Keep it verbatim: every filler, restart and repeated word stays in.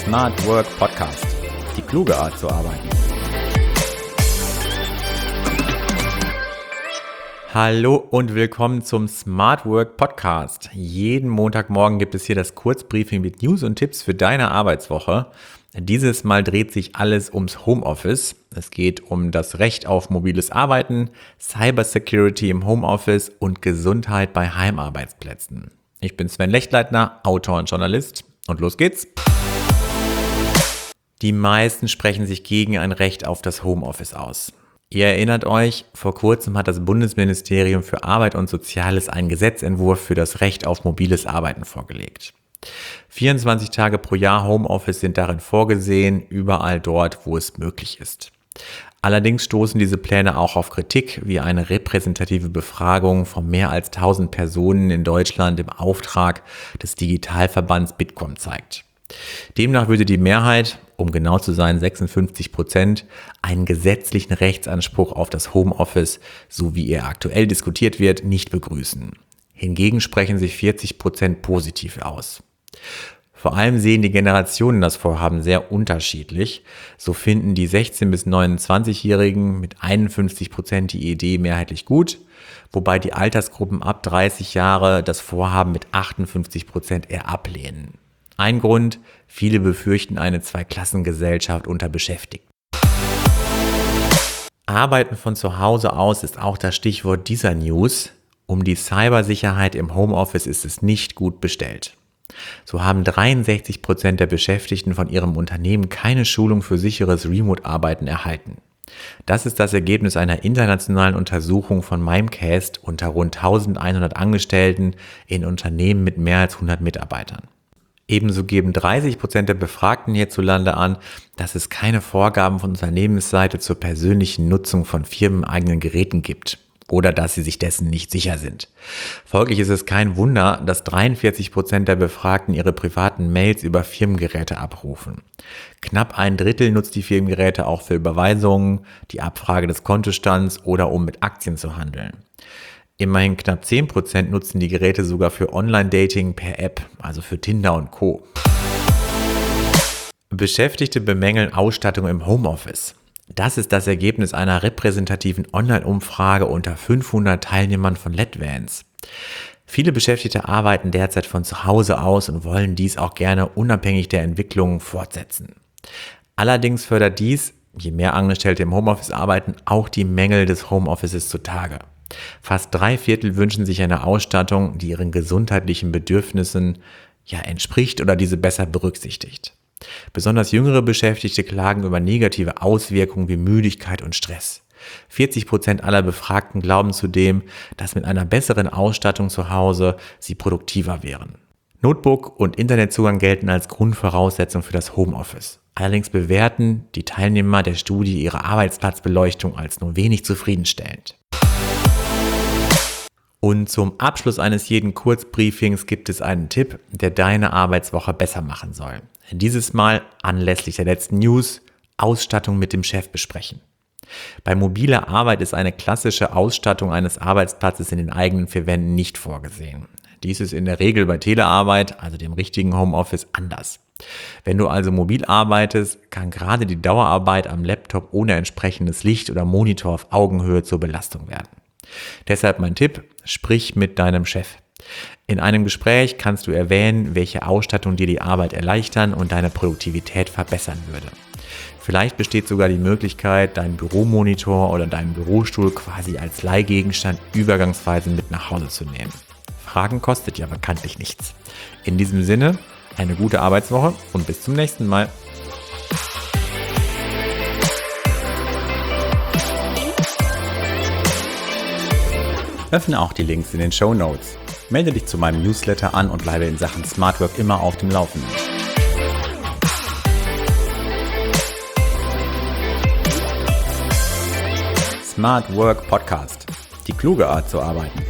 Smart Work Podcast. Die kluge Art zu arbeiten. Hallo und willkommen zum Smart Work Podcast. Jeden Montagmorgen gibt es hier das Kurzbriefing mit News und Tipps für deine Arbeitswoche. Dieses Mal dreht sich alles ums Homeoffice. Es geht um das Recht auf mobiles Arbeiten, Cybersecurity im Homeoffice und Gesundheit bei Heimarbeitsplätzen. Ich bin Sven Lechtleitner, Autor und Journalist. Und los geht's! Die meisten sprechen sich gegen ein Recht auf das Homeoffice aus. Ihr erinnert euch, vor kurzem hat das Bundesministerium für Arbeit und Soziales einen Gesetzentwurf für das Recht auf mobiles Arbeiten vorgelegt. vierundzwanzig Tage pro Jahr Homeoffice sind darin vorgesehen, überall dort, wo es möglich ist. Allerdings stoßen diese Pläne auch auf Kritik, wie eine repräsentative Befragung von mehr als tausend Personen in Deutschland im Auftrag des Digitalverbands Bitkom zeigt. Demnach würde die Mehrheit, um genau zu sein sechsundfünfzig Prozent, einen gesetzlichen Rechtsanspruch auf das Homeoffice, so wie er aktuell diskutiert wird, nicht begrüßen. Hingegen sprechen sich vierzig Prozent positiv aus. Vor allem sehen die Generationen das Vorhaben sehr unterschiedlich. So finden die sechzehn- bis neunundzwanzigjährigen mit einundfünfzig Prozent die Idee mehrheitlich gut, wobei die Altersgruppen ab dreißig Jahre das Vorhaben mit achtundfünfzig Prozent eher ablehnen. Ein Grund, viele befürchten eine Zweiklassengesellschaft unter Beschäftigten. Arbeiten von zu Hause aus ist auch das Stichwort dieser News. Um die Cybersicherheit im Homeoffice ist es nicht gut bestellt. So haben dreiundsechzig Prozent der Beschäftigten von ihrem Unternehmen keine Schulung für sicheres Remote-Arbeiten erhalten. Das ist das Ergebnis einer internationalen Untersuchung von Mimecast unter rund eintausendeinhundert Angestellten in Unternehmen mit mehr als hundert Mitarbeitern. Ebenso geben dreißig Prozent der Befragten hierzulande an, dass es keine Vorgaben von Unternehmensseite zur persönlichen Nutzung von firmeneigenen Geräten gibt oder dass sie sich dessen nicht sicher sind. Folglich ist es kein Wunder, dass dreiundvierzig Prozent der Befragten ihre privaten Mails über Firmengeräte abrufen. Knapp ein Drittel nutzt die Firmengeräte auch für Überweisungen, die Abfrage des Kontostands oder um mit Aktien zu handeln. Immerhin knapp zehn Prozent nutzen die Geräte sogar für Online-Dating per App, also für Tinder und Co. Beschäftigte bemängeln Ausstattung im Homeoffice. Das ist das Ergebnis einer repräsentativen Online-Umfrage unter fünfhundert Teilnehmern von LEDvans. Viele Beschäftigte arbeiten derzeit von zu Hause aus und wollen dies auch gerne unabhängig der Entwicklungen fortsetzen. Allerdings fördert dies, je mehr Angestellte im Homeoffice arbeiten, auch die Mängel des Homeoffices zutage. Fast drei Viertel wünschen sich eine Ausstattung, die ihren gesundheitlichen Bedürfnissen ja entspricht oder diese besser berücksichtigt. Besonders jüngere Beschäftigte klagen über negative Auswirkungen wie Müdigkeit und Stress. vierzig Prozent aller Befragten glauben zudem, dass mit einer besseren Ausstattung zu Hause sie produktiver wären. Notebook und Internetzugang gelten als Grundvoraussetzung für das Homeoffice. Allerdings bewerten die Teilnehmer der Studie ihre Arbeitsplatzbeleuchtung als nur wenig zufriedenstellend. Und zum Abschluss eines jeden Kurzbriefings gibt es einen Tipp, der deine Arbeitswoche besser machen soll. Dieses Mal anlässlich der letzten News: Ausstattung mit dem Chef besprechen. Bei mobiler Arbeit ist eine klassische Ausstattung eines Arbeitsplatzes in den eigenen vier Wänden nicht vorgesehen. Dies ist in der Regel bei Telearbeit, also dem richtigen Homeoffice, anders. Wenn du also mobil arbeitest, kann gerade die Dauerarbeit am Laptop ohne entsprechendes Licht oder Monitor auf Augenhöhe zur Belastung werden. Deshalb mein Tipp: Sprich mit deinem Chef. In einem Gespräch kannst du erwähnen, welche Ausstattung dir die Arbeit erleichtern und deine Produktivität verbessern würde. Vielleicht besteht sogar die Möglichkeit, deinen Büromonitor oder deinen Bürostuhl quasi als Leihgegenstand übergangsweise mit nach Hause zu nehmen. Fragen kostet ja bekanntlich nichts. In diesem Sinne, eine gute Arbeitswoche und bis zum nächsten Mal. Öffne auch die Links in den Shownotes. Melde dich zu meinem Newsletter an und bleibe in Sachen Smart Work immer auf dem Laufenden. Smart Work Podcast. Die kluge Art zu arbeiten.